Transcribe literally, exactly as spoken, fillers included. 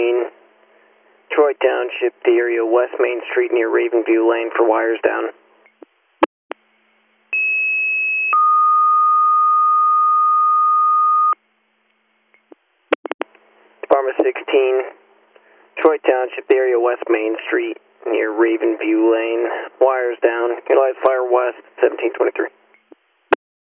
sixteen, Troy Township, the area West Main Street near Ravenview Lane for wires down. Department sixteen, Troy Township, the area West Main Street near Ravenview Lane, wires down. Utilize Fire West, seventeen twenty-three.